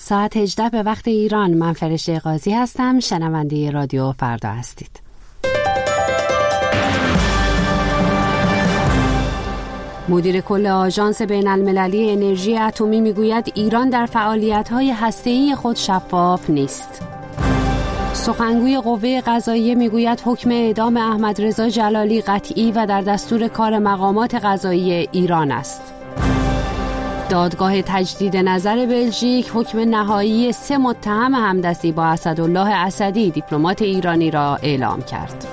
ساعت 18 به وقت ایران. من فرشته قاضی هستم. شنونده رادیو فردا هستید. مدیر کل آژانس بین‌المللی انرژی اتمی میگوید ایران در فعالیت‌های هسته‌ای خود شفاف نیست. سخنگوی قوه قضاییه میگوید حکم اعدام احمدرضا جلالی قطعی و در دستور کار مقامات قضایی ایران است. دادگاه تجدید نظر بلژیک حکم نهایی 3 متهم همدستی با اسدالله اسدی دیپلمات ایرانی را اعلام کرد.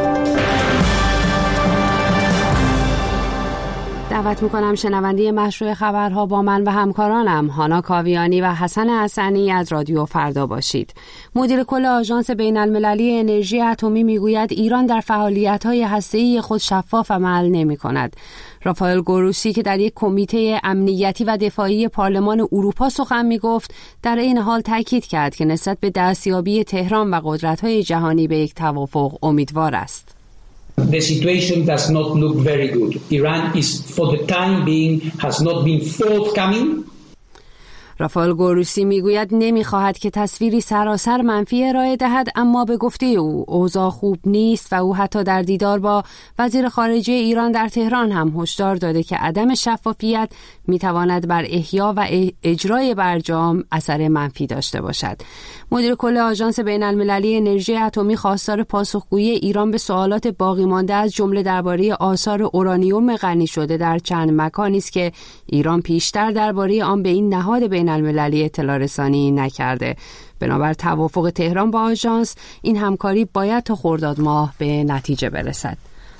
دعوت میکنم شنونده مشروع خبرها با من و همکارانم هانا کاویانی و حسن حسنی از رادیو فردا باشید. مدیر کل آژانس بین‌المللی انرژی اتمی میگوید ایران در فعالیت‌های هسته‌ای خود شفاف عمل نمی‌کند. رافائل گروسی که در یک کمیته امنیتی و دفاعی پارلمان اروپا سخن میگفت، در این حال تاکید کرد که نسبت به دستیابی تهران و قدرت‌های جهانی به یک توافق امیدوار است. The situation does not look very good. Iran is, for the time being, has not been forthcoming. رافائل گروسی میگوید نمیخواهد که تصویری سراسر منفی ارائه دهد، اما به گفته او اوضاع خوب نیست و او حتی در دیدار با وزیر خارجه ایران در تهران هم هشدار داده که عدم شفافیت میتواند بر احیا و اجرای برجام اثر منفی داشته باشد. مدیر کل آژانس بین‌المللی انرژی اتمی خواستار پاسخگویی ایران به سوالات باقی مانده از جمله درباره آثار اورانیوم غنی شده در چند مکانی است که ایران پیشتر درباره آن به این نهاد بین‌المللی اطلاع رسانی نکرده. بنابر توافق تهران با آژانس این همکاری باید تا خرداد ماه به نتیجه برسد.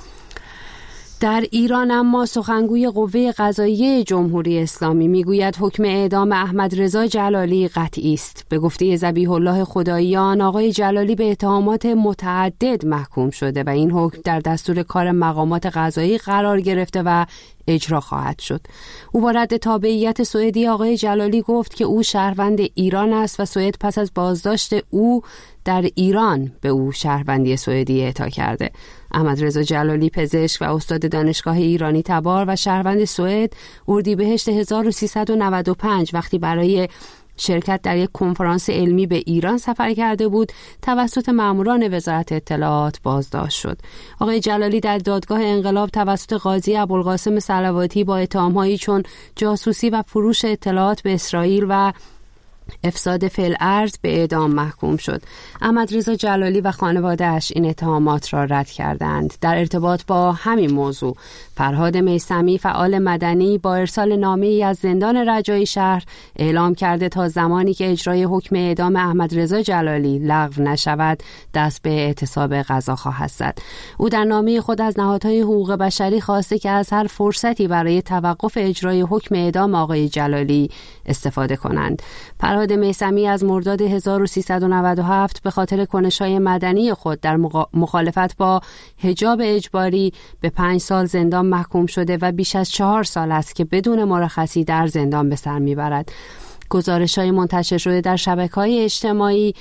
در ایران اما سخنگوی قوه قضاییه جمهوری اسلامی میگوید حکم اعدام احمدرضا جلالی قطعی است. به گفته ذبیح الله خداییان آقای جلالی به اتهامات متعدد محکوم شده و این حکم در دستور کار مقامات قضایی قرار گرفته و اجرا خواهد شد. او با رد تابعیت سوئدی آقای جلالی گفت که او شهروند ایران است و سوئد پس از بازداشت او در ایران به او شهروندی سوئدی اعطا کرده. احمدرضا جلالی پزشک و استاد دانشگاه ایرانی تبار و شهروند سوئد اردیبهشت 1395 وقتی برای شرکت در یک کنفرانس علمی به ایران سفر کرده بود توسط ماموران وزارت اطلاعات بازداشت شد. آقای جلالی در دادگاه انقلاب توسط قاضی ابوالقاسم صلواتی با اتهامهایی چون جاسوسی و فروش اطلاعات به اسرائیل و افساد فی‌الارض به اعدام محکوم شد. احمدرضا جلالی و خانواده‌اش این اتهامات را رد کردند. در ارتباط با همین موضوع فرهاد میثمی فعال مدنی با ارسال نامه‌ای از زندان رجایی شهر اعلام کرده تا زمانی که اجرای حکم اعدام احمدرضا جلالی لغو نشود دست به اعتصاب قضا خواهد زد. او در نامه خود از نهادهای حقوق بشری خواسته که از هر فرصتی برای توقف اجرای حکم اعدام آقای جلالی استفاده کنند. فرهاد میثمی از مرداد 1397 به خاطر کنش‌های مدنی خود در مخالفت با حجاب اجباری به 5 سال زندان محکوم شده و بیش از 4 سال است که بدون مرخصی در زندان به سر میبرد. گزارش‌های منتشر شده در شبکه‌های اجتماعی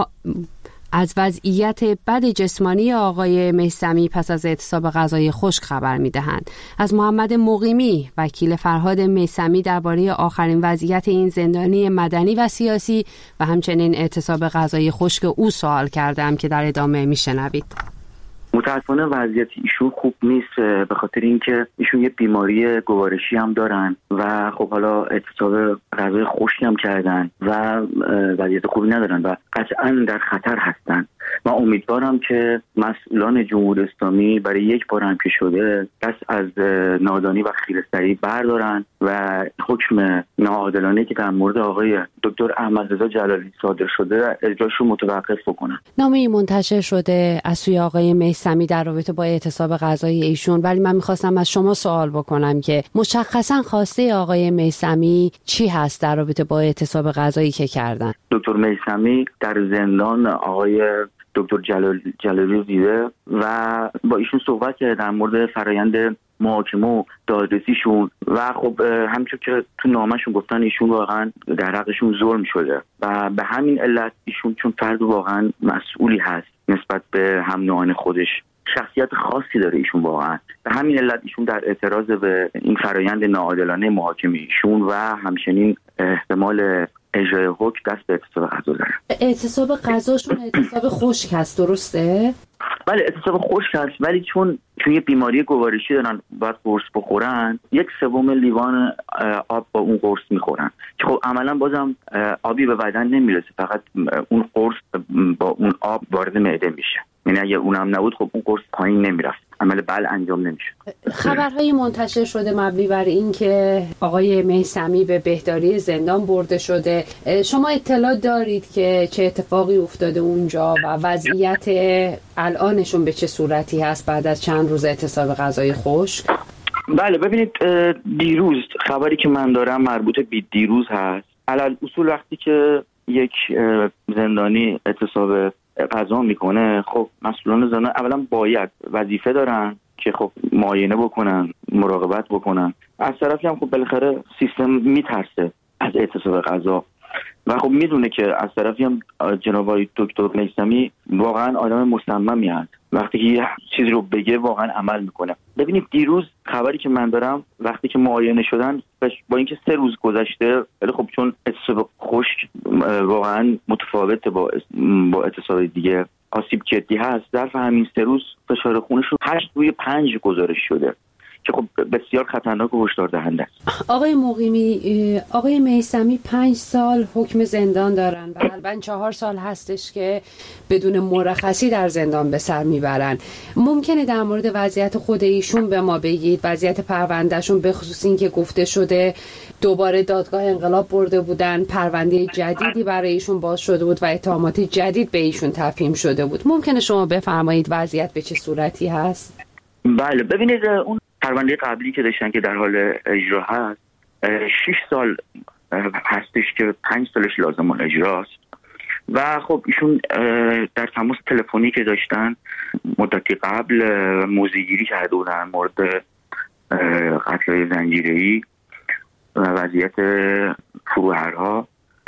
از وضعیت بد جسمانی آقای میثمی پس از اعتصاب غذای خشک خبر می‌دهند. از محمد مقیمی وکیل فرهاد میثمی درباره آخرین وضعیت این زندانی مدنی و سیاسی و همچنین اعتصاب غذای خشک او سوال کردم که در ادامه میشنوید. متاسفانه وضعیت ایشون خوب نیست به خاطر اینکه ایشون یه بیماری گوارشی هم دارن و خب حالا اعتصاب غذای خشک هم کردن و وضعیت خوبی ندارن و قطعا در خطر هستن. من امیدوارم که مسئولان جمهوری اسلامی برای یک بار هم که شده دست از نادانی و خیره‌سری بردارن و حکم ناعادلانه که در مورد آقای دکتر احمدرضا جلالی صادر شده اجراش رو متوقف بکنن. نامه‌ای منتشر شده از سوی آقای میثمی در رابطه با اعتصاب غذایی ایشون، ولی من می‌خواستم از شما سوال بکنم که مشخصاً خواسته آقای میثمی چی هست در رابطه با اعتصاب غذایی که کردن؟ دکتر میثمی در زندان آقای دکتر جلالی دیده و با ایشون صحبت کرده در مورد فرایند محاکمه و دادرسیشون و خب همونطور که تو نامه‌شون گفتن ایشون واقعا در حقشون ظلم شده و به همین علت ایشون چون فرد واقعا مسئولی هست نسبت به هم نوعان خودش، شخصیت خاصی داره ایشون واقعا، به همین علت ایشون در اعتراض به این فرایند ناعادلانه محاکمه ایشون و همچنین احتمال اجرای حکم دست به اعتصاب غذا زدن. اعتصاب غذاشون اعتصاب خشک هست، درسته؟ بله اعتصاب خشک هست، ولی چون یه بیماری گوارشی دارن باید قرص بخورن، 1/3 لیوان آب با اون قرص میخورن که خب عملا بازم آبی به بدن نمیرسه، فقط اون قرص با اون آب وارد معده میشه. یعنی اگه اونم نبود خب اون قرص پایین نمیرفت، عمل بلع انجام نمیشه. خبرهای منتشر شده مبنی بر این که آقای میثمی به بهداری زندان برده شده. شما اطلاع دارید که چه اتفاقی افتاده اونجا و وضعیت الانشون به چه صورتی هست بعد از چند روز اعتصاب غذای خشک؟ بله ببینید، دیروز خبری که من دارم مربوط به دیروز هست. علل اصول وقتی که یک زندانی اعتصاب غذا میکنه، خب مسئولان زندان اولا باید وظیفه دارن که خب معاینه بکنن، مراقبت بکنن. از طرفی هم خب بالاخره سیستم میترسه از اعتصاب غذا و خب میدونه که از طرفی هم جناب آقای دکتر میثمی واقعا آدم مصممی هست، وقتی که یه چیزی رو بگه واقعا عمل میکنه. ببینید دیروز خبری که من دارم وقتی که معاینه شدن، با اینکه 3 روز گذشته، ولی خب چون اعتصاب خشک واقعا متفاوته با اعتصاب دیگه، آسیب جدی هست، ظرف همین 3 روز فشار خونشون 8/5 گزارش شده که خب بسیار خطرناک و هشدار دهنده است. آقای مقیمی، آقای میثمی 5 سال حکم زندان دارن و البته 4 سال هستش که بدون مرخصی در زندان به سر میبرن. ممکنه در مورد وضعیت خود ایشون به ما بگید، وضعیت پروندهشون، به خصوص این که گفته شده دوباره دادگاه انقلاب برده بودن، پرونده جدیدی برای ایشون باز شده بود و اتهامات جدید به ایشون تفهیم شده بود. ممکنه شما بفرمایید وضعیت به چه صورتی هست؟ بله ببینید، اون پرونده قبلی که داشتن که در حال اجرا هست 6 سال هستش که 5 سالش لازم الاجراست و خب ایشون در تماس تلفنی که داشتن مدتی قبل موضع‌گیری کرده بودن مورد قتل‌های زنجیره‌ای و وضعیت فروهرها.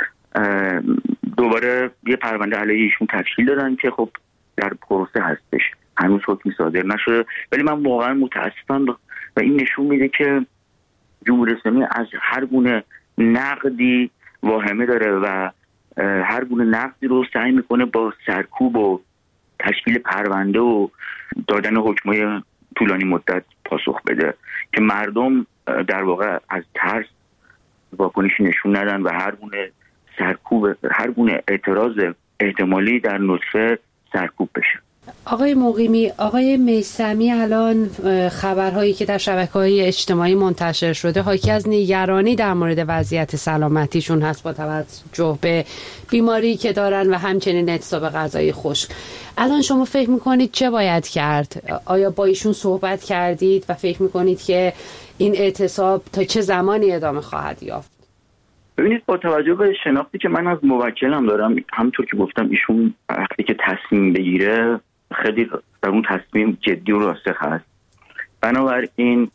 دوباره یه پرونده علیه ایشون تشکیل دادن که خب در پروسه هستش، هنوز حکمی صادر نشده. ولی من واقعا متاسفم و این نشون میده که جمهوری اسلامی از هر گونه نقدی واهمه داره و هر گونه نقدی رو سعی میکنه با سرکوب و تشکیل پرونده و دادن حکمای طولانی مدت پاسخ بده که مردم در واقع از ترس واکنشی نشون ندن و هر گونه سرکوب، هر گونه اعتراض احتمالی در نطفه سرکوب بشه. آقای مقیمی، آقای میثمی الان خبرهایی که در شبکه‌های اجتماعی منتشر شده حاکی از نگرانی در مورد وضعیت سلامتیشون هست با توجه به بیماری که دارن و همچنین اعتصاب غذای خشک. الان شما فکر میکنید چه باید کرد؟ آیا با ایشون صحبت کردید و فکر میکنید که این اعتصاب تا چه زمانی ادامه خواهد یافت؟ ببینید، با توجه به شناختی که من از موکلم دارم، همونطور که گفتم ایشون وقتی که تصمیم بگیره خیلی در اون تصمیم جدی و راسخ هست. بنابراین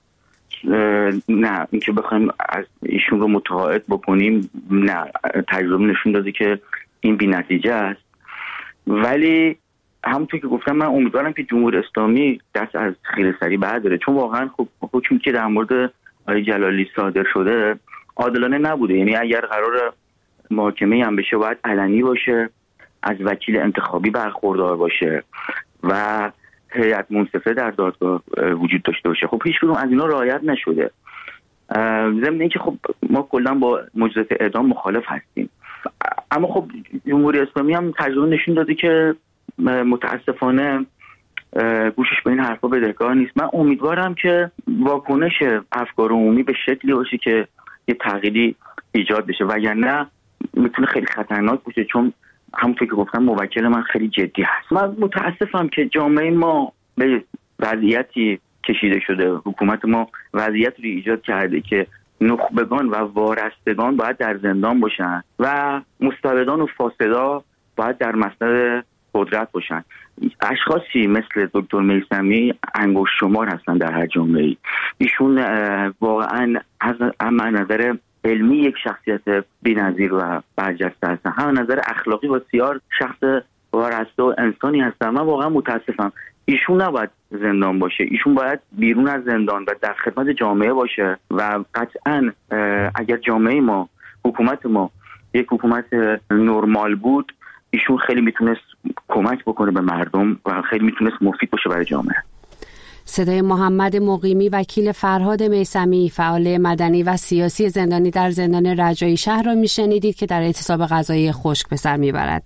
نه اینکه بخوایم از ایشون رو متقاعد بکنیم، نه، تجربه نشون داده که این بی نتیجه است. ولی همونطور که گفتم من امیدوارم که جمهوری اسلامی دست از خیره‌سری برداره، چون واقعا خب حکمی که در مورد آقای جلالی صادر شده عادلانه نبوده. یعنی اگر قرار محاکمه هم بشه باید علنی باشه، از وکیل انتخابی برخوردار باشه و هیئت منصفه در دادگاه وجود داشته باشه. خب هیچ کدوم از اینا رعایت نشده. ضمن اینکه خب ما کلا با مجازات اعدام مخالف هستیم، اما خب جمهوری اسلامی هم تجربه نشون داده که متاسفانه گوشش به این حرفا بدهکار نیست. من امیدوارم که واکنش افکار عمومی به شکلی باشه که یه تغییری ایجاد بشه، وگرنه میتونه خیلی خطرناک باشه، چون همونطور که گفتم موکل من خیلی جدی هست. من متاسفم که جامعه ما به وضعیتی کشیده شده، حکومت ما وضعیت رو ایجاد کرده که نخبگان و وارستگان باید در زندان باشن و مستبدان و فاسدا باید در مسند قدرت باشن. اشخاصی مثل دکتر میثمی انگشت شمار هستن در هر جامعه‌ای. ایشون واقعا از نظر علمی یک شخصیت بی‌نظیر و برجسته هستن، هم نظر اخلاقی بسیار شخص وارسته و انسانی هستن. من واقعا متاسفم. ایشون نباید زندان باشه، ایشون باید بیرون از زندان و در خدمت جامعه باشه و قطعا اگر جامعه ما، حکومت ما یک حکومت نرمال بود ایشون خیلی میتونست کمک بکنه به مردم و خیلی میتونست مفید باشه برای جامعه. صدای محمد مقیمی، وکیل فرهاد میثمی، فعال مدنی و سیاسی زندانی در زندان رجایی شهر را میشنیدید که در اعتصاب غذایی خشک به سر میبرد.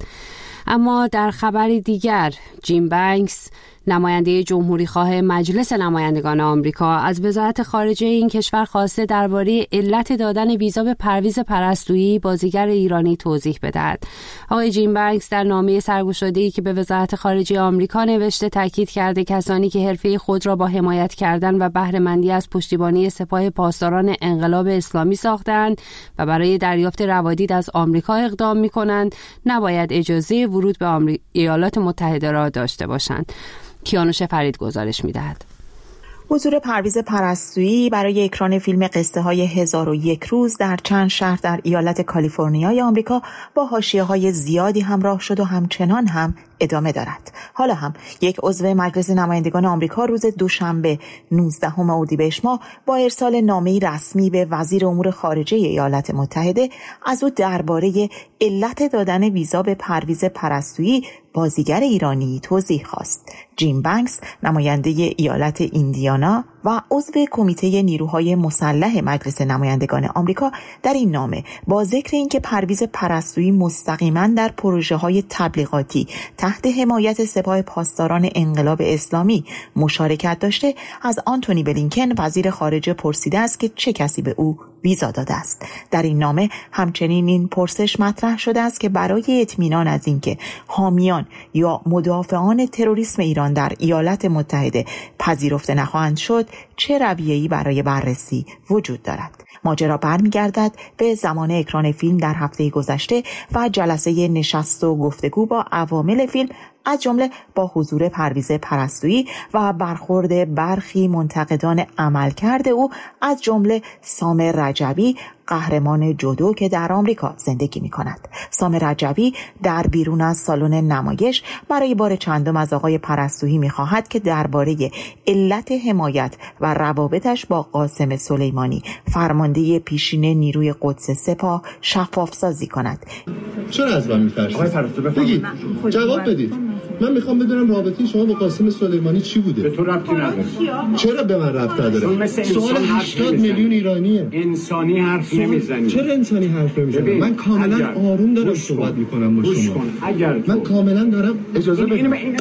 اما در خبری دیگر، جیم بانکس، نماینده جمهوری خواه مجلس نمایندگان آمریکا، از وزارت خارجه این کشور خواسته درباره علت دادن ویزا به پرویز پرستویی، بازیگر ایرانی، توضیح بدهد. آقای جیم بانکس در نامه سرگشاده‌ای که به وزارت خارجه آمریکا نوشته تاکید کرده کسانی که حرفه خود را با حمایت کردن و بهره مندی از پشتیبانی سپاه پاسداران انقلاب اسلامی ساختند و برای دریافت روادید از آمریکا اقدام می‌کنند، نباید اجازه ورود به ایالات متحده را داشته باشند. کیانوش فرید گزارش می‌دهد. حضور پرویز پرستویی برای اکران فیلم قصه های 1001 روز در چند شهر در ایالت کالیفرنیای آمریکا با حاشیه‌های زیادی همراه شد و همچنان هم ادامه دارد. حالا هم یک عضو مجلس نمایندگان آمریکا روز دوشنبه 19 اردیبهشت ماه با ارسال نامه‌ای رسمی به وزیر امور خارجه ایالات متحده از او درباره علت دادن ویزا به پرویز پرستویی، بازیگر ایرانی، توضیح خواست. جیم بانکس، نماینده ایالت ایندیانا و عضو کمیته نیروهای مسلح مجلس نمایندگان آمریکا، در این نامه با ذکر اینکه پرویز پرستویی مستقیما در پروژه‌های تبلیغاتی تحت حمایت سپاه پاسداران انقلاب اسلامی مشارکت داشته، از آنتونی بلینکن وزیر خارجه پرسیده است که چه کسی به او ویزا داده است. در این نامه همچنین این پرسش مطرح شده است که برای اطمینان از اینکه حامیان یا مدافعان تروریسم ایران در ایالات متحده پذیرفته نخواهند شد، چه رویه‌ای برای بررسی وجود دارد. ماجرا برمیگردد به زمان اکران فیلم در هفته گذشته و جلسه نشست و گفتگو با عوامل فیلم، از جمله با حضور پرویز پرستویی و برخورد برخی منتقدان عملکرد او، از جمله سامر رجبی، قهرمان جودو که در آمریکا زندگی می کند. سامر رجبی در بیرون از سالن نمایش برای بار چندم از آقای پرستویی می خواهد که درباره علت حمایت و روابطش با قاسم سلیمانی، فرمانده پیشین نیروی قدس سپاه، شفاف سازی کند. چرا از من می‌ترسید؟ آقای پرستویی بگید، جواب بدید. من میخوام بدونم رابطه شما با قاسم سلیمانی چی بوده؟ به تو ربطی نداره. چرا به من ربط نداره؟ سوال 80 میلیون ایرانیه. انسانی حرف نمیزنی. چرا انسانی حرف نمیزنم؟ من کاملا آروم دارم صحبت میکنم با شما. من کاملا دارم اجازه بدید.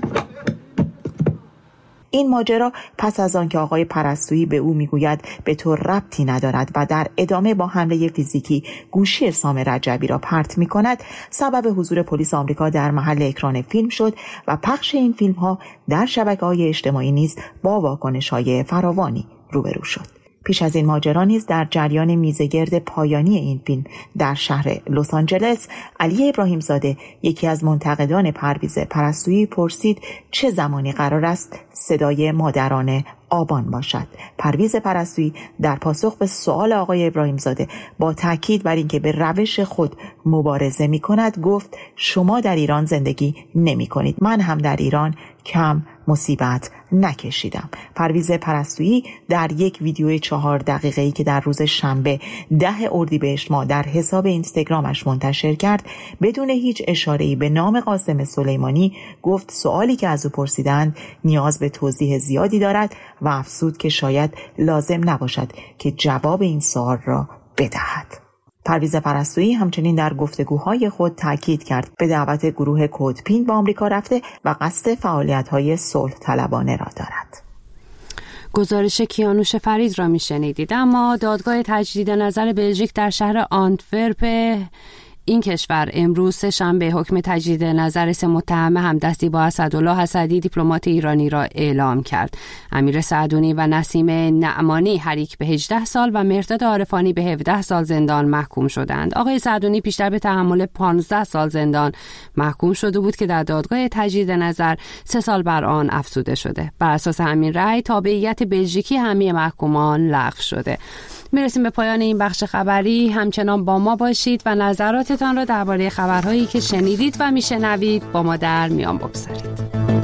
این ماجرا پس از آن که آقای پرستویی به او میگوید به تو ربطی ندارد و در ادامه با حمله فیزیکی گوشی سامر رجبی را پرت میکند، سبب حضور پلیس آمریکا در محل اکران فیلم شد و پخش این فیلم ها در شبکه‌های اجتماعی نیز با واکنش‌های فراوانی روبرو شد. پیش از این ماجرا نیز در جریان میزگرد پایانی این فیلم در شهر لس آنجلس، علی ابراهیم زاده، یکی از منتقدان پرویز پرستویی، پرسید چه زمانی قرار است صدای مادران آبان باشد. پرویز پرستویی در پاسخ به سؤال آقای ابراهیم زاده با تاکید بر اینکه به روش خود مبارزه می کند گفت شما در ایران زندگی نمی کنید، من هم در ایران کم مصیبت نکشیدم. پرویز پرستویی در یک ویدیو 4 دقیقه‌ای که در روز شنبه 10 اردیبهشت ماه در حساب اینستاگرامش منتشر کرد، بدون هیچ اشاره‌ای به نام قاسم سلیمانی گفت سوالی که از او پرسیدند نیاز به توضیح زیادی دارد و افزود که شاید لازم نباشد که جواب این سوال را بدهد. پرویز پرستویی همچنین در گفتگوهای خود تاکید کرد به دعوت گروه کودپین به آمریکا رفته و قصد فعالیت‌های صلح طلبانه را دارد. گزارش کیانوش فرید را میشنیدید. اما دادگاه تجدید نظر بلژیک در شهر آنتورپ این کشور امروز سه‌شنبه حکم تجدید نظر 3 متهم همدستی با اسدالله اسدی دیپلمات ایرانی را اعلام کرد. امیر سعدونی و نسیم نعمانی هر یک به 18 سال و مرداد عارفانی به 17 سال زندان محکوم شدند. آقای سعدونی پیشتر به تحمل 15 سال زندان محکوم شده بود که در دادگاه تجدید نظر 3 سال بر آن افزوده شده. بر اساس همین رأی تابعیت بلژیکی همه محکومان لغو شده. میرسیم به پایان این بخش خبری. همچنان با ما باشید و نظراتتان را درباره خبرهایی که شنیدید و میشنوید با ما در میان بگذارید.